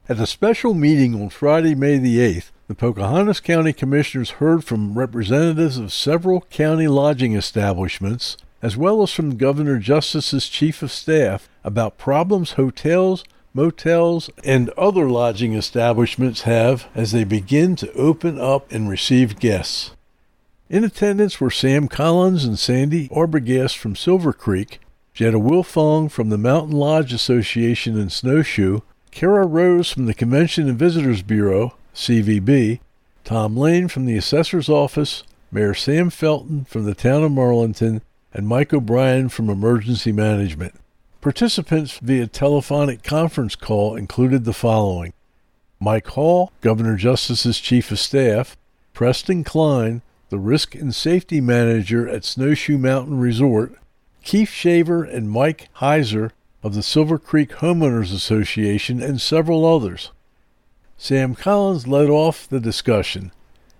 At a special meeting on Friday, May the 8th, the Pocahontas County Commissioners heard from representatives of several county lodging establishments, as well as from the Governor Justice's Chief of Staff, about problems hotels, motels, and other lodging establishments have as they begin to open up and receive guests. In attendance were Sam Collins and Sandy Arbogast from Silver Creek, Jetta Wilfong from the Mountain Lodge Association in Snowshoe, Kara Rose from the Convention and Visitors Bureau, CVB, Tom Lane from the Assessor's Office, Mayor Sam Felton from the Town of Marlinton, and Mike O'Brien from Emergency Management. Participants via telephonic conference call included the following: Mike Hall, Governor Justice's Chief of Staff, Preston Klein, the Risk and Safety Manager at Snowshoe Mountain Resort, Keith Shaver and Mike Heiser of the Silver Creek Homeowners Association, and several others. Sam Collins led off the discussion.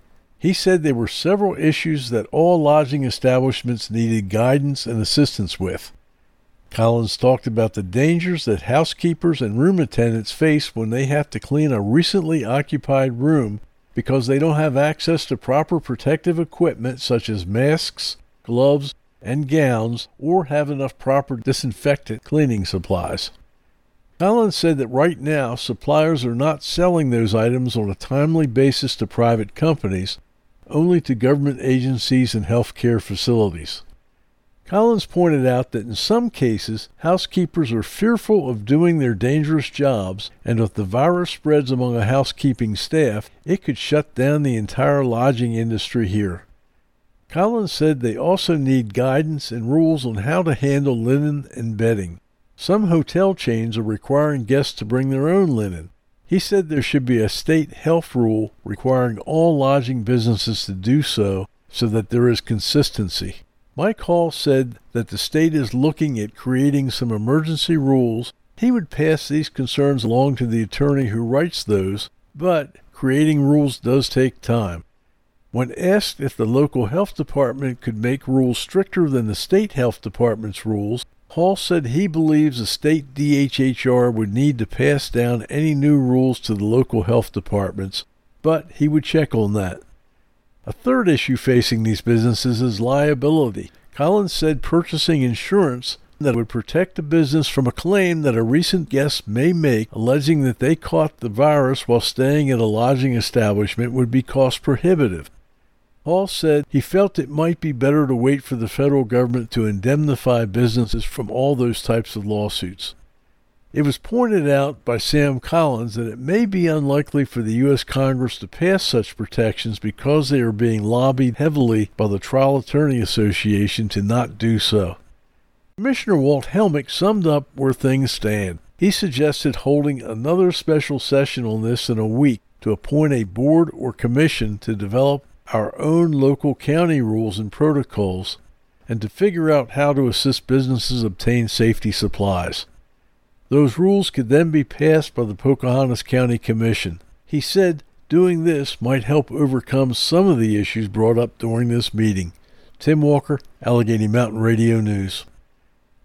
He said there were several issues that all lodging establishments needed guidance and assistance with. Collins talked about the dangers that housekeepers and room attendants face when they have to clean a recently occupied room because they don't have access to proper protective equipment such as masks, gloves, and gowns, or have enough proper disinfectant cleaning supplies. Collins said that right now suppliers are not selling those items on a timely basis to private companies, only to government agencies and healthcare facilities. Collins pointed out that in some cases, housekeepers are fearful of doing their dangerous jobs, and if the virus spreads among a housekeeping staff, it could shut down the entire lodging industry here. Collins said they also need guidance and rules on how to handle linen and bedding. Some hotel chains are requiring guests to bring their own linen. He said there should be a state health rule requiring all lodging businesses to do so that there is consistency. Mike Hall said that the state is looking at creating some emergency rules. He would pass these concerns along to the attorney who writes those, but creating rules does take time. When asked if the local health department could make rules stricter than the state health department's rules, Hall said he believes the state DHHR would need to pass down any new rules to the local health departments, but he would check on that. A third issue facing these businesses is liability. Collins said purchasing insurance that would protect the business from a claim that a recent guest may make alleging that they caught the virus while staying at a lodging establishment would be cost prohibitive. Hall said he felt it might be better to wait for the federal government to indemnify businesses from all those types of lawsuits. It was pointed out by Sam Collins that it may be unlikely for the U.S. Congress to pass such protections because they are being lobbied heavily by the Trial Attorney Association to not do so. Commissioner Walt Helmick summed up where things stand. He suggested holding another special session on this in a week to appoint a board or commission to develop our own local county rules and protocols, and to figure out how to assist businesses obtain safety supplies. Those rules could then be passed by the Pocahontas County Commission. He said doing this might help overcome some of the issues brought up during this meeting. Tim Walker, Allegheny Mountain Radio News.